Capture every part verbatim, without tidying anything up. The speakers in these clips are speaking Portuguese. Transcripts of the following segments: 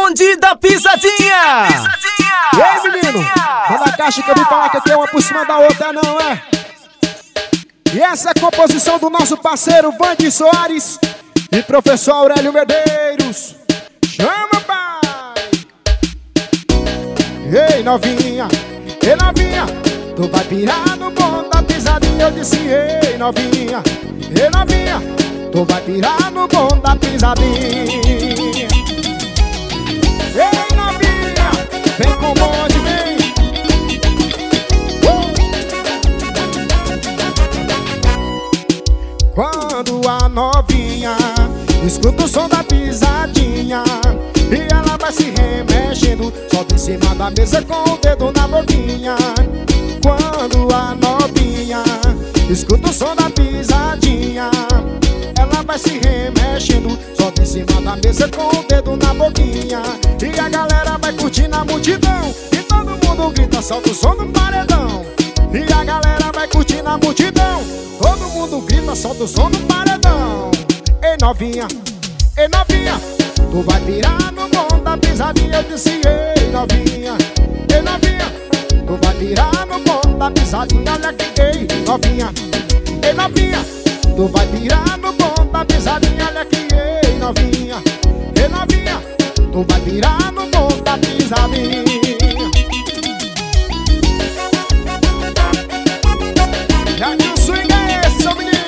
bonde da pisadinha. Pisadinha. E aí, menino? Manda a caixa que eu vim falar que aqui é uma por cima da outra, não é? E essa é a composição do nosso parceiro Vandy Soares e professor Aurélio Medeiros. Chama, pai! Ei, novinha, ei, novinha, tu vai pirar no bonde da pisadinha. Eu disse, ei, novinha, ei, novinha, tu vai pirar no bonde da pisadinha. Ei, novinha, vem com o bonde, vem. Quando a novinha escuta o som da pisadinha e ela vai se remexendo, sobe em cima da mesa com o dedo na boquinha. Quando a novinha escuta o som da pisadinha, ela vai se remexendo, sobe em cima da mesa com o dedo na boquinha. E a galera vai curtindo a multidão e todo mundo grita, solta o som do paredão. E a galera vai curtindo a multidão, todo mundo grita, solta o som do paredão. Ei, novinha, ei, novinha, tu vai pirar no bonde da pisadinha. Eu disse, ei, novinha, ei, novinha, tu vai pirar no bonde da pisadinha. Olha aqui, ei, novinha, ei, novinha, tu vai pirar no bonde da pisadinha. Olha aqui, ei, novinha, ei, novinha, tu vai pirar no bonde da pisadinha. Já que o swing é esse, seu menino.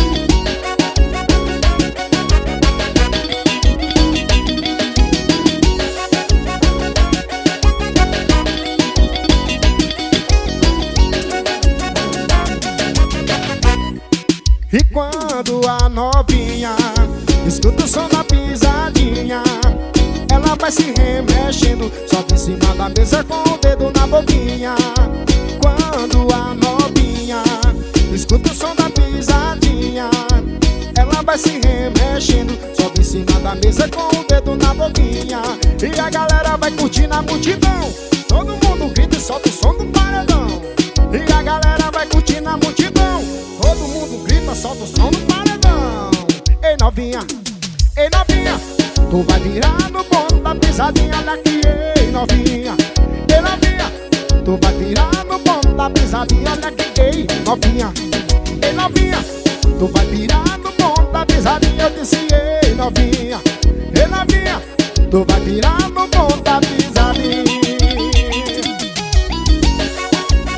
E quando a novinha escuta o som da pisadinha, ela vai se remexendo, sobe em cima da mesa com o dedo na boquinha. Quando a novinha escuta o som da pisadinha, ela vai se remexendo, sobe em cima da mesa com o dedo na boquinha. E a galera vai curtindo a multidão, todo mundo grita e solta o som do paredão. E a galera vai curtindo a multidão, todo mundo grita, solta o som do paredão. Ei, novinha, ei, novinha, tu vai virar no bonde da pisadinha. Olha aqui, ei, novinha, ei, novinha, tu vai virar no bonde da pisadinha. Olha aqui, ei, novinha, ei, novinha, tu vai virar no bonde da pisadinha. Eu disse, ei, novinha, ei, novinha, tu vai virar no bonde da pisadinha.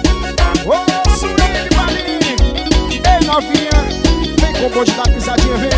Ô, swing pra mim. Ei, novinha, vem com o bonde da pisadinha, vem.